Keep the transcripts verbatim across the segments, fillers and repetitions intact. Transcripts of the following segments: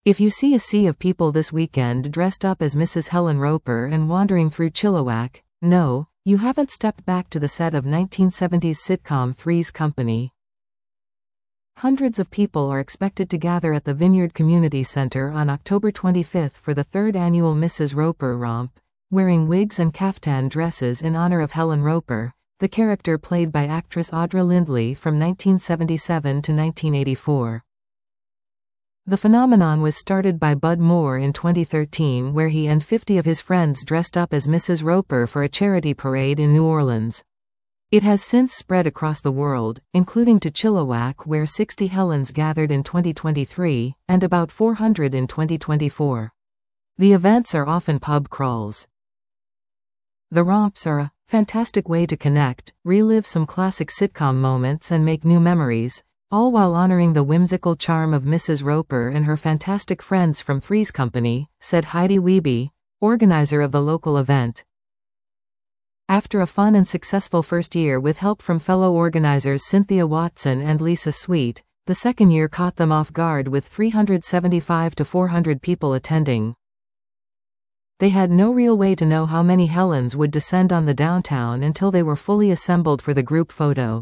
If you see a sea of people this weekend dressed up as Missus Helen Roper and wandering through Chilliwack, no, you haven't stepped back to the set of nineteen seventies sitcom Three's Company. Hundreds of people are expected to gather at the Vineyard Community Center on October twenty-fifth for the third annual Missus Roper Romp, wearing wigs and caftan dresses in honor of Helen Roper, the character played by actress Audra Lindley from nineteen seventy-seven to nineteen eighty-four. The phenomenon was started by Bud Moore in twenty thirteen, where he and fifty of his friends dressed up as Missus Roper for a charity parade in New Orleans. It has since spread across the world, including to Chilliwack, where sixty Helens gathered in twenty twenty-three, and about four hundred in twenty twenty-four. The events are often pub crawls. The romps are a fantastic way to connect, relive some classic sitcom moments and make new memories, all while honoring the whimsical charm of Missus Roper and her fantastic friends from Three's Company, said Heidi Wiebe, organizer of the local event. After a fun and successful first year with help from fellow organizers Cynthia Watson and Lisa Sweet, the second year caught them off guard with three hundred seventy-five to four hundred people attending. They had no real way to know how many Helens would descend on the downtown until they were fully assembled for the group photo.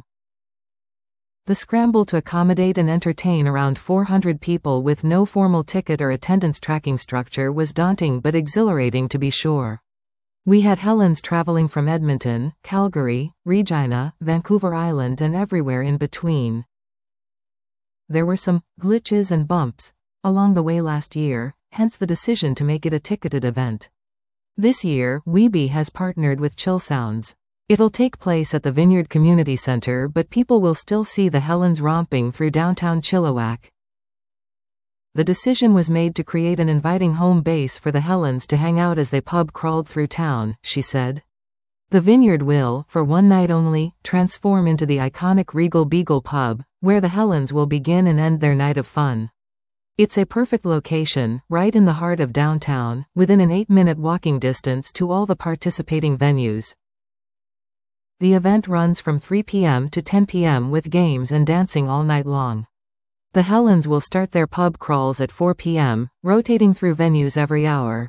The scramble to accommodate and entertain around four hundred people with no formal ticket or attendance tracking structure was daunting but exhilarating, to be sure. We had Helens traveling from Edmonton, Calgary, Regina, Vancouver Island and everywhere in between. There were some glitches and bumps along the way last year, hence the decision to make it a ticketed event. This year, Wiebe has partnered with Chill Sounds. It'll take place at the Vineyard Community Center, but people will still see the Helens romping through downtown Chilliwack. The decision was made to create an inviting home base for the Helens to hang out as they pub crawled through town, she said. The Vineyard will, for one night only, transform into the iconic Regal Beagle pub, where the Helens will begin and end their night of fun. It's a perfect location, right in the heart of downtown, within an eight-minute walking distance to all the participating venues. The event runs from three p m to ten p m with games and dancing all night long. The Helens will start their pub crawls at four p m, rotating through venues every hour.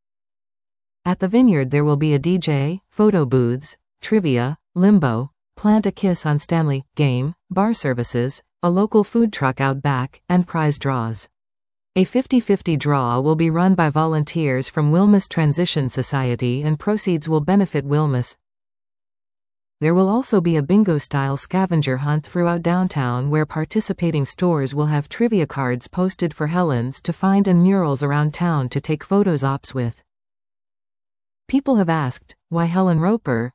At the Vineyard there will be a D J, photo booths, trivia, limbo, plant a kiss on Stanley, game, bar services, a local food truck out back, and prize draws. A fifty-fifty draw will be run by volunteers from Wilmus Transition Society and proceeds will benefit Wilmus. There will also be a bingo-style scavenger hunt throughout downtown where participating stores will have trivia cards posted for Helens to find and murals around town to take photos ops with. People have asked, why Helen Roper?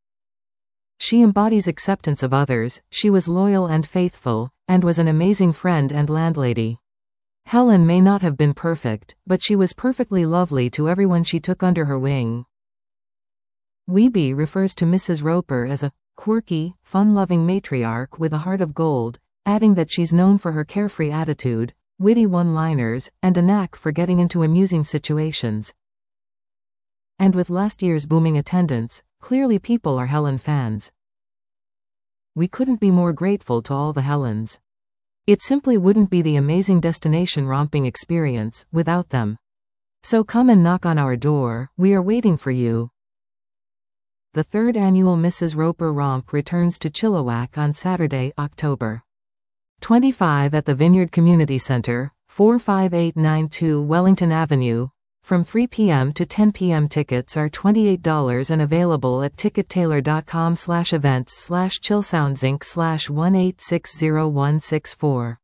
She embodies acceptance of others, she was loyal and faithful, and was an amazing friend and landlady. Helen may not have been perfect, but she was perfectly lovely to everyone she took under her wing. Wiebe refers to Missus Roper as a quirky, fun-loving matriarch with a heart of gold, adding that she's known for her carefree attitude, witty one-liners, and a knack for getting into amusing situations. And with last year's booming attendance, clearly people are Helen fans. We couldn't be more grateful to all the Helens. It simply wouldn't be the amazing destination romping experience without them. So come and knock on our door, we are waiting for you. The third annual Missus Roper Romp returns to Chilliwack on Saturday, October twenty-fifth at the Vineyard Community Center, four five eight nine two Wellington Avenue. From three p m to ten p m Tickets are twenty-eight dollars and available at tickettailor.com slash events slash chillsoundsinc slash one eight six zero one six four.